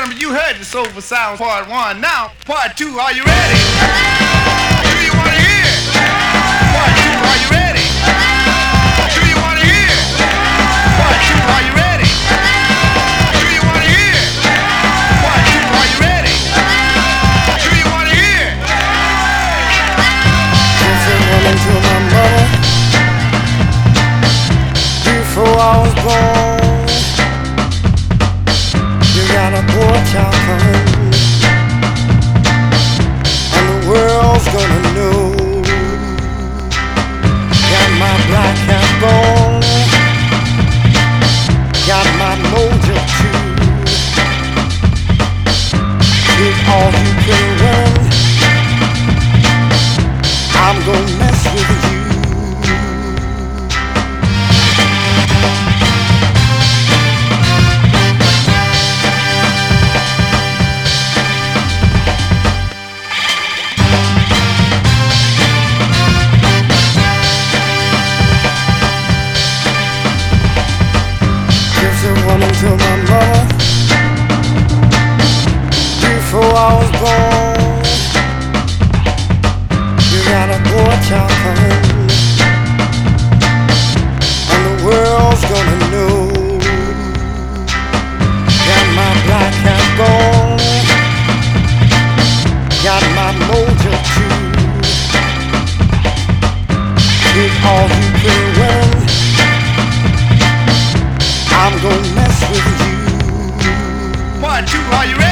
gentlemen, you heard the Soulful Sound Part 1. Now, Part 2, are you ready? Do you want to hear? Part 2, are you ready? Do you want to hear? Part 2, are you ready? Do you want to hear? Part 2, are you ready? Do you want to hear? Just a woman to my mother before I was born. Got a poor child coming, and the world's gonna know. Got my black hat gone, got my mojo too. Take all you can win, I'm gonna mess with you. Woman to my mother before I was born. You got a poor child coming, and the world's gonna know. Got my black hat gone, got my mojo too. Take all you can win, I'm gonna mess with you. Part 2, are you ready?